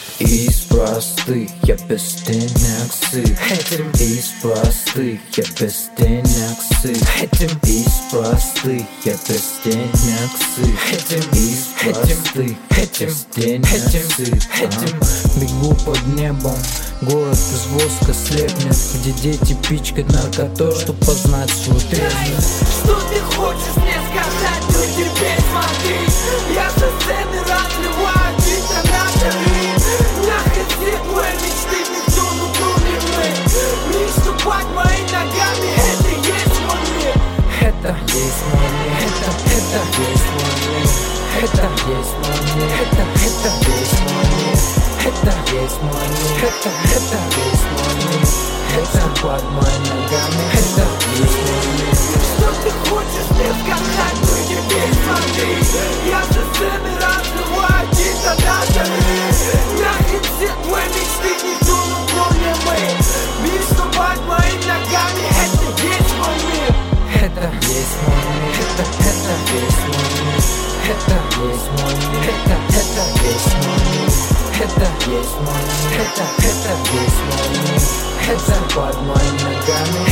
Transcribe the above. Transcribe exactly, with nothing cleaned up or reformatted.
Из простых я без денег сыт. Из простых я без денег сыт. Из простых я без денег сыт. Из простых я без денег сыт. Бегу под небом, город из воска слепнет, где дети пичкают наркотой, чтоб познать свою трезвость. Что ты хочешь мне сказать? Ну теперь смотри, я со сцены разливаю детонаторы. Нахрен все твои мечты, никто, ну кроме мы. Приступать моими ногами, это есть мой мир. Это есть мой мир. Это, это есть мой мир. Это есть мой мир. Это, это есть мой мир. Это есть мой мир. Это, это есть мой мир. Это под моими ногами. Это есть мой мир. Что ты хочешь мне сказать? Ну теперь смотри, я со сцены разливаю детонаторы. Нахрен все твои мечты, никто, ну кроме мы. Приступать моими ногами, это есть мой мир. Это есть мой мир. Это, это есть мой мир. Это есть мой мир. Это, это есть мой мир. Это есть мой мир. Это, это есть мой мир. Это под моими ногами.